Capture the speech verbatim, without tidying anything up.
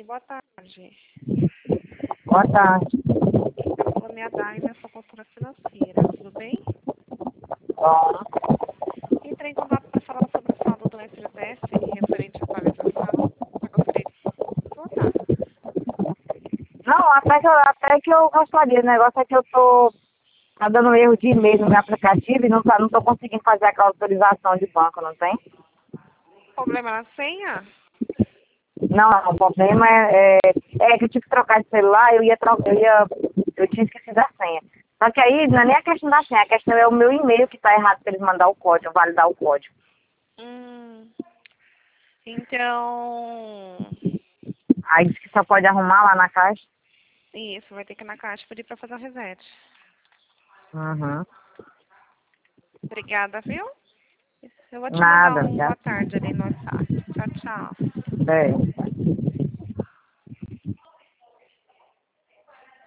Oi, boa tarde. Boa tarde. Meu nome é Adaina, eu sou consultora financeira, tudo bem? Bom. Entrei em contato para falar sobre o saldo do F G T S referente à atualização. Eu gostaria de contar. Não, até que, eu, até que eu gostaria. O negócio é que eu tô tá dando erro de e-mail no meu aplicativo e não, tá, não tô conseguindo fazer aquela autorização de banco, não tem? Problema na senha? Não, não, o problema é, é, é que eu tive que trocar de celular, eu ia trocar, eu ia, eu tinha esquecido a senha. Só que aí não é nem a questão da senha, a questão é o meu e-mail que tá errado para eles mandar o código, validar o código. Hum, então, Aí diz que só pode arrumar lá na caixa. isso, vai ter que ir na caixa pedir para fazer o reset. Uhum. Obrigada, viu? Eu vou te mandar Nada, um já. boa tarde ali no WhatsApp. Tchau, tchau. É.